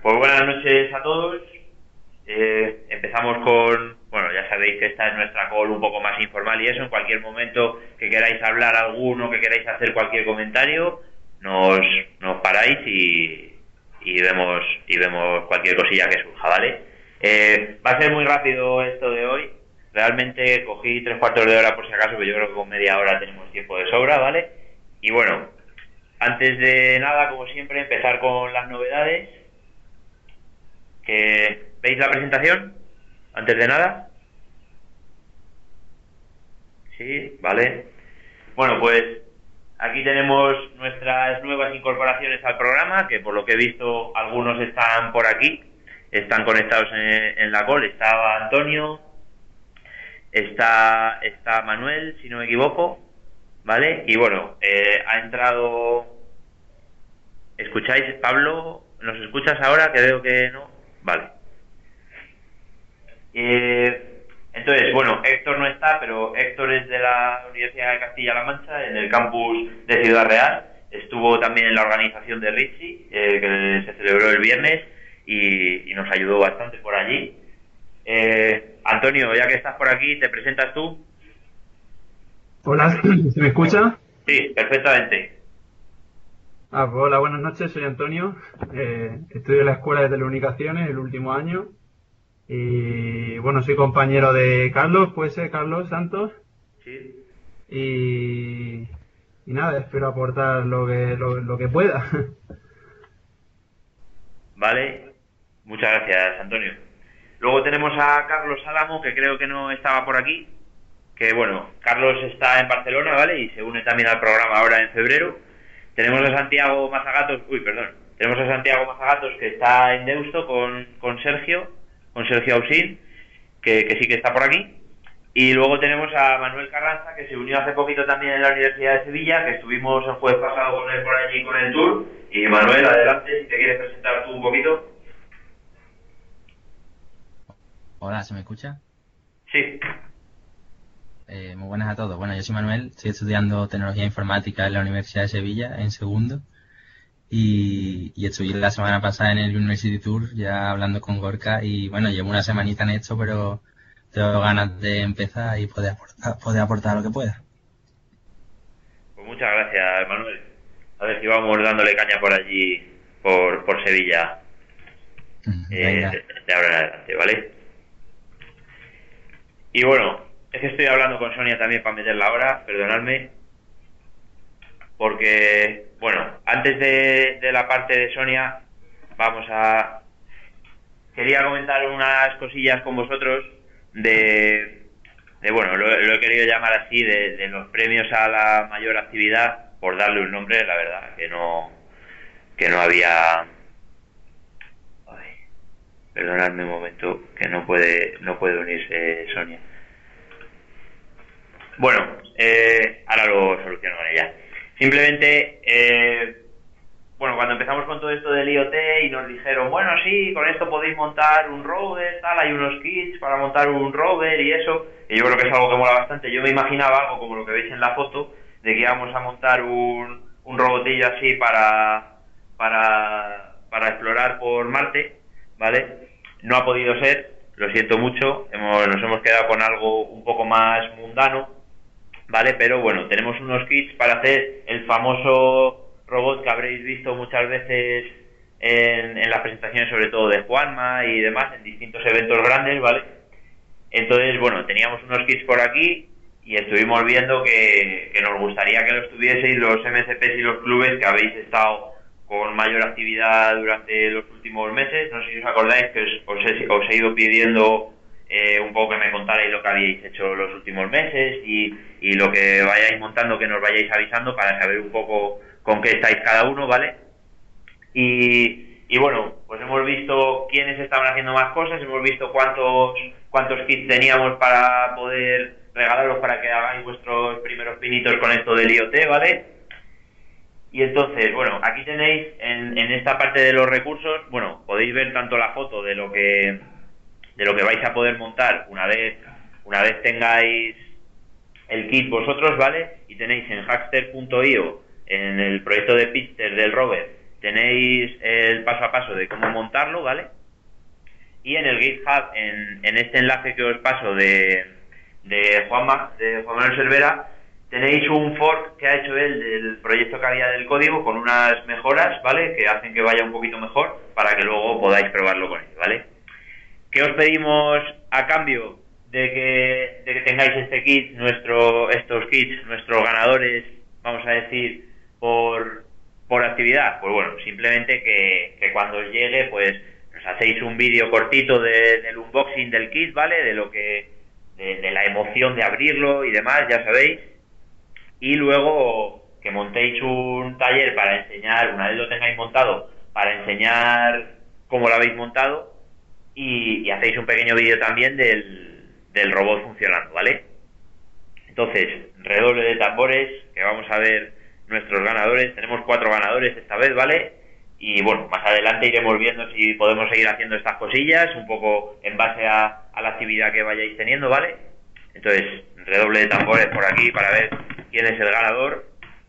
Pues buenas noches a todos. Empezamos con, bueno, ya sabéis que esta es nuestra call un poco más informal y eso, en cualquier momento que queráis hablar alguno, que queráis hacer cualquier comentario, nos paráis y vemos cualquier cosilla que surja, ¿vale? Va a ser muy rápido esto de hoy. Realmente cogí 3/4 de hora por si acaso, pero yo creo que con media hora tenemos tiempo de sobra, ¿vale? Y bueno, antes de nada, como siempre, empezar con las novedades. ¿Veis la presentación? Antes de nada. Sí, vale. Bueno, pues aquí tenemos nuestras nuevas incorporaciones al programa, que por lo que he visto algunos están por aquí, están conectados en la call. Estaba Antonio, está Manuel, si no me equivoco, ¿vale? Y bueno, ha entrado... ¿Escucháis, Pablo? ¿Nos escuchas ahora? Que veo que no. Vale. Entonces, bueno, Héctor no está, pero Héctor es de la Universidad de Castilla-La Mancha, en el campus de Ciudad Real. Estuvo también en la organización de Ritchie, que se celebró el viernes, y nos ayudó bastante por allí. Antonio, ya que estás por aquí, ¿te presentas tú? Hola, ¿se me escucha? Sí, perfectamente. Hola, buenas noches, soy Antonio. Estudio en la Escuela de Telecomunicaciones el último año. Y bueno, soy compañero de Carlos, puede ser Carlos Santos. Sí. Y nada, espero aportar lo que pueda. Vale, muchas gracias, Antonio. Luego tenemos a Carlos Álamo, que creo que no estaba por aquí. Que bueno, Carlos está en Barcelona, ¿vale? Y se une también al programa ahora en febrero. Tenemos a Santiago Mazagatos, tenemos a Santiago Mazagatos, que está en Deusto con Sergio Ausín, que sí que está por aquí. Y luego tenemos a Manuel Carranza, que se unió hace poquito también en la Universidad de Sevilla, que estuvimos el jueves pasado con él por allí con el tour. Y Manuel, adelante, si te quieres presentar tú un poquito. Hola, ¿se me escucha? Sí. Muy buenas a todos. Bueno, yo soy Manuel, estoy estudiando Tecnología Informática en la Universidad de Sevilla, en segundo. Y estuve la semana pasada en el University Tour, ya hablando con Gorka. Y bueno, llevo una semanita en esto, pero tengo ganas de empezar y poder aportar lo que pueda. Pues muchas gracias, Manuel. A ver si vamos dándole caña por allí, por Sevilla, de ahora en adelante, ¿vale? Y bueno, es que estoy hablando con Sonia también para meterla ahora, perdonadme, porque, bueno, antes de la parte de Sonia, quería comentar unas cosillas con vosotros bueno, lo he querido llamar así, de los premios a la mayor actividad, por darle un nombre, la verdad, que no había... Ay, perdonadme un momento, que no puede unirse Sonia. Bueno, ahora lo soluciono con ella. Simplemente, bueno, cuando empezamos con todo esto del IoT y nos dijeron, bueno, sí, con esto podéis montar un rover, tal, hay unos kits para montar un rover y eso, y yo creo que es algo que mola bastante. Yo me imaginaba algo como lo que veis en la foto, de que íbamos a montar un robotillo así para explorar por Marte, ¿vale? No ha podido ser, lo siento mucho, nos hemos quedado con algo un poco más mundano, ¿vale? Pero bueno, tenemos unos kits para hacer el famoso robot que habréis visto muchas veces en las presentaciones, sobre todo de Juanma y demás, en distintos eventos grandes, ¿vale? Entonces, bueno, teníamos unos kits por aquí y estuvimos viendo que nos gustaría que los tuvieseis los MCPs y los clubes que habéis estado con mayor actividad durante los últimos meses. No sé si os acordáis que os he ido pidiendo un poco que me contarais lo que habíais hecho los últimos meses y lo que vayáis montando, que nos vayáis avisando para saber un poco con qué estáis cada uno, ¿vale? Y bueno, pues hemos visto quiénes estaban haciendo más cosas, hemos visto cuántos kits teníamos para poder regalarlos para que hagáis vuestros primeros pinitos con esto del IoT, ¿vale? Y entonces, bueno, aquí tenéis en esta parte de los recursos, bueno, podéis ver tanto la foto de lo que vais a poder montar una vez tengáis el kit vosotros, ¿vale? Y tenéis en hackster.io, en el proyecto de Pitster del rover, tenéis el paso a paso de cómo montarlo, ¿vale? Y en el GitHub, en este enlace que os paso de Juan Manuel Cervera, tenéis un fork que ha hecho él del proyecto que había del código con unas mejoras, ¿vale? Que hacen que vaya un poquito mejor para que luego podáis probarlo con él, ¿vale? ¿Qué os pedimos a cambio de que tengáis este kit, estos kits, nuestros ganadores, vamos a decir, por actividad? Pues bueno, simplemente que cuando os llegue, pues nos hacéis un vídeo cortito del unboxing del kit, ¿vale? De la emoción de abrirlo y demás, ya sabéis. Y luego que montéis un taller para enseñar, una vez lo tengáis montado, para enseñar cómo lo habéis montado, y hacéis un pequeño vídeo también del robot funcionando, ¿vale? Entonces, redoble de tambores, que vamos a ver nuestros ganadores. Tenemos 4 ganadores esta vez, ¿vale? Y bueno, más adelante iremos viendo si podemos seguir haciendo estas cosillas, un poco en base a la actividad que vayáis teniendo, ¿vale? Entonces, redoble de tambores por aquí para ver quién es el ganador.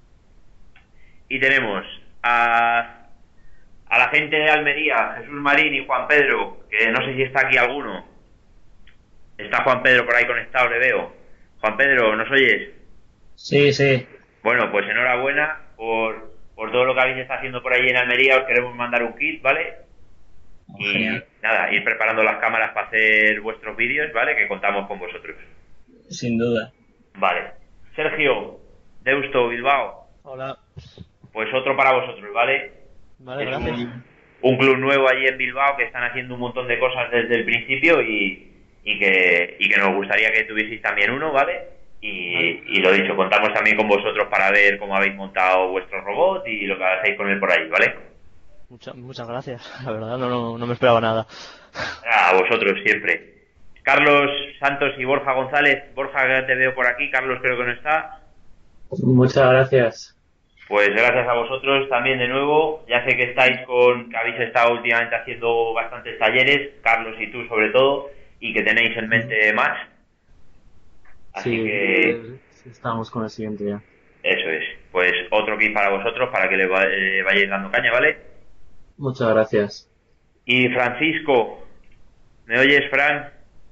Y tenemos a la gente de Almería, Jesús Marín y Juan Pedro, que no sé si está aquí alguno. Está Juan Pedro por ahí conectado, le veo. Juan Pedro, ¿nos oyes? Sí, sí. Bueno, pues enhorabuena por todo lo que habéis estado haciendo por allí en Almería. Os queremos mandar un kit, ¿vale? Y Genial. nada, ir preparando las cámaras para hacer vuestros vídeos, ¿vale? Que contamos con vosotros. Sin duda. Vale. Sergio, Deusto, Bilbao. Hola. Pues otro para vosotros, ¿vale? Vale, Es gracias. un club nuevo allí en Bilbao que están haciendo un montón de cosas desde el principio y que nos gustaría que tuvieseis también uno, ¿vale? Y lo dicho, contamos también con vosotros para ver cómo habéis montado vuestro robot y lo que hacéis con él por ahí, ¿vale? Muchas gracias. La verdad, no me esperaba nada. A vosotros siempre. Carlos Santos y Borja González. Borja, que te veo por aquí. Carlos creo que no está. Muchas gracias. Pues gracias a vosotros también de nuevo. Ya sé que que habéis estado últimamente haciendo bastantes talleres, Carlos y tú sobre todo, y que tenéis en mente más. Así Sí, que estamos con el siguiente ya. eso es. Pues otro kit para vosotros para que le vayáis dando caña, ¿vale? Muchas gracias. Y Francisco, ¿me oyes, Fran?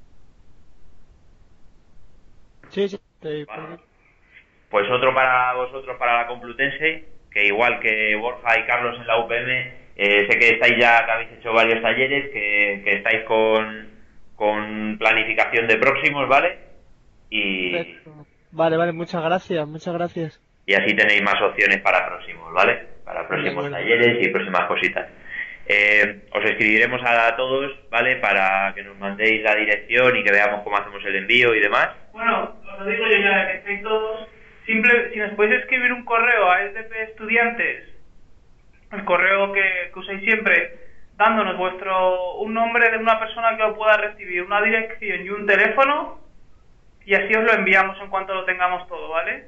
Sí, estoy por Vale. aquí. Pues otro para vosotros, para la Complutense, que igual que Borja y Carlos en la UPM, sé que estáis ya, que habéis hecho varios talleres, que estáis con planificación de próximos, ¿vale? Perfecto. Vale, muchas gracias. Y así tenéis más opciones para próximos, ¿vale? Para próximos Bueno. talleres y próximas cositas. Os escribiremos a todos, ¿vale? Para que nos mandéis la dirección y que veamos cómo hacemos el envío y demás. Bueno, os lo digo yo ya que estáis todos. Si nos podéis escribir un correo a SDP Estudiantes, el correo que usáis siempre, dándonos un nombre de una persona que lo pueda recibir, una dirección y un teléfono, y así os lo enviamos en cuanto lo tengamos todo, ¿vale?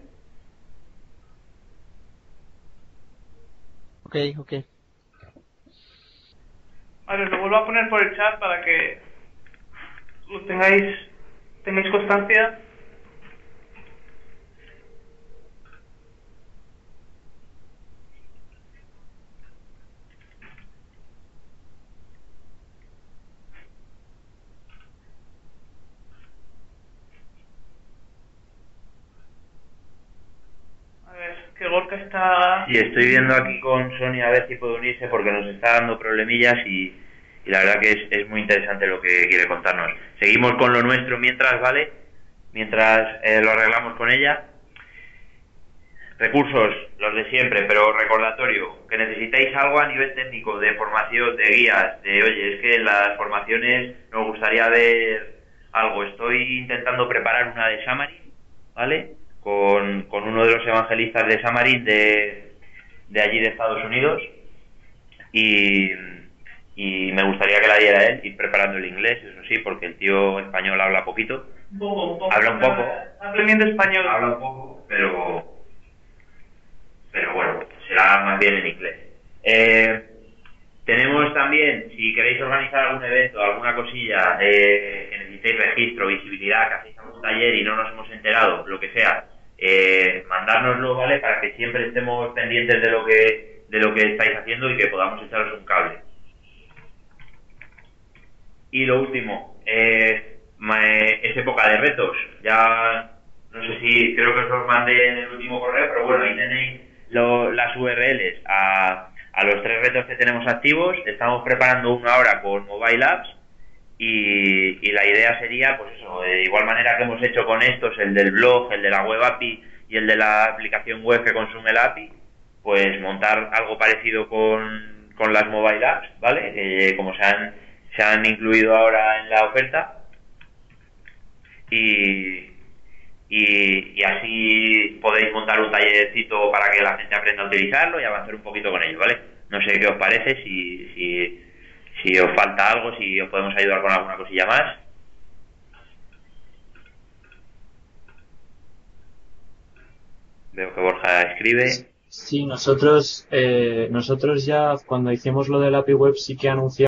Ok. Vale, os lo vuelvo a poner por el chat para que lo tengáis constancia. A ver, que Gorka está... Y estoy viendo aquí con Sonia a ver si puede unirse porque nos está dando problemillas y la verdad que es muy interesante lo que quiere contarnos. Seguimos con lo nuestro mientras, ¿vale? Mientras lo arreglamos con ella. Recursos, los de siempre, pero recordatorio, que necesitáis algo a nivel técnico, de formación, de guías, oye, es que en las formaciones nos gustaría ver algo. Estoy intentando preparar una de Xamarin, ¿vale? Con uno de los evangelistas de Xamarin de allí de Estados Unidos y me gustaría que la diera él, ir preparando el inglés, eso sí, porque el tío español habla poquito. Un poco. Habla un poco. Está aprendiendo español. Habla un poco, pero bueno, será más bien en inglés. Tenemos también, si queréis organizar algún evento, alguna cosilla, que necesitéis registro, visibilidad, que hacéis algún taller y no nos hemos enterado, lo que sea, mandárnoslo, ¿vale? Para que siempre estemos pendientes de lo que de lo que estáis haciendo y que podamos echaros un cable. Y lo último, es época de retos. Ya no sé si, creo que os los mandé en el último correo, pero bueno, ahí tenéis las URLs a los 3 retos que tenemos activos. Estamos preparando uno ahora con Mobile Apps y la idea sería, pues eso, de igual manera que hemos hecho con estos, el del blog, el de la web API y el de la aplicación web que consume la API, pues montar algo parecido con las Mobile Apps, ¿vale? Como se han incluido ahora en la oferta y así podéis montar un tallercito para que la gente aprenda a utilizarlo y avanzar un poquito con ello, ¿vale? No sé qué os parece, si os falta algo, si os podemos ayudar con alguna cosilla más. Veo que Borja escribe. Sí, nosotros ya cuando hicimos lo del API Web sí que anunciamos